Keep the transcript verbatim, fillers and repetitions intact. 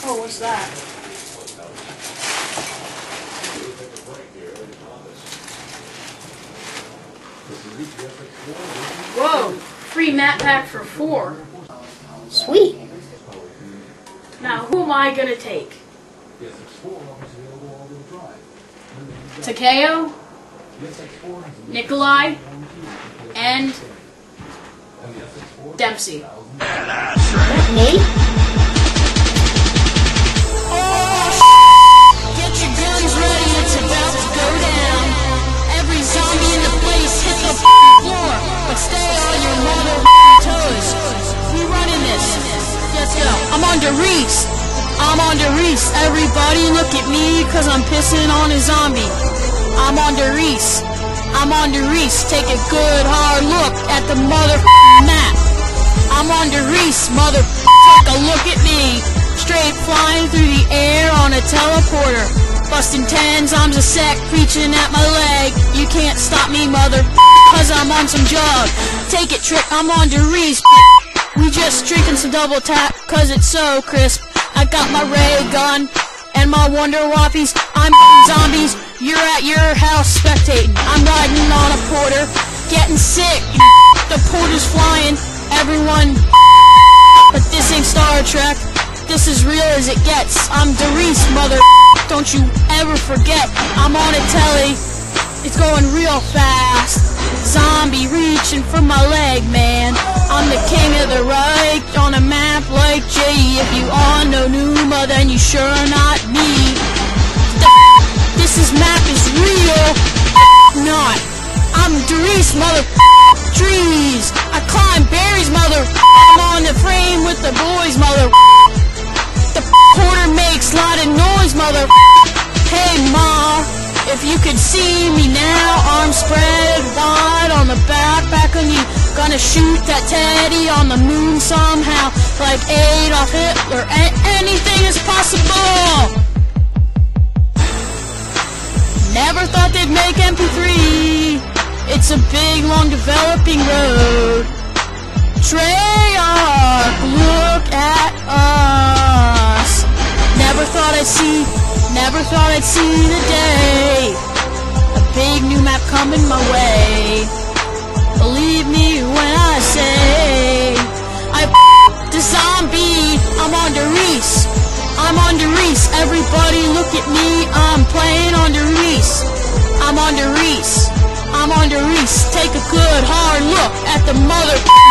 Oh, what's that? Whoa! Free map pack for four. Sweet. Now, who am I gonna take? Takeo, Nikolai, and Dempsey. Me? Get your guns ready, it's about to go down. Every zombie in the place hit the floor, but stay on your mother toes. We running this. Let's go. I'm on Derice. I'm on Derice. Everybody look at me, cause I'm pissing on a zombie. I'm on Derice. I'm on Derice. Take a good hard look at the mother map. I'm on Derice, mother. Take a look at me. Straight flying through the air on a teleporter. Busting tens, I'm a sec, preaching at my leg. You can't stop me, mother, cause I'm on some jug. Take it, trick, I'm on Derice. We just drinking some double tap, cause it's so crisp. I got my ray gun and my Wonder Whoppies. I'm zombies, you're at your house spectating. I'm riding on a porter, getting sick. The porter's flying, everyone. But this ain't Star Trek, this is real as it gets. I'm Derice, mother, don't you ever forget. I'm on a telly, it's going real fast. Zombie reaching for my leg, man. I'm the king of the Reich on a map like J. If you are no Numa, then you sure are not me. This is map is real, not. I'm Derice, mother trees. I climb berries, mother. I'm on the frame with the boys, mother. The porter makes a lot of noise, mother. Hey, ma, if you could see me now, arms spread wide on the backpack on you. Gonna shoot that teddy on the moon somehow, like Adolf Hitler. A anything is possible. Never thought they'd make M P three. It's a big, long developing road. Treyarch, look at us. Never thought I'd see, never thought I'd see the day. A big new map coming my way. Believe me when I say I the zombie. I'm on Derice. I'm on Derice. Everybody look at me. I'm playing on Derice. I'm on Derice. I'm on Derice. Take a good hard look at the mother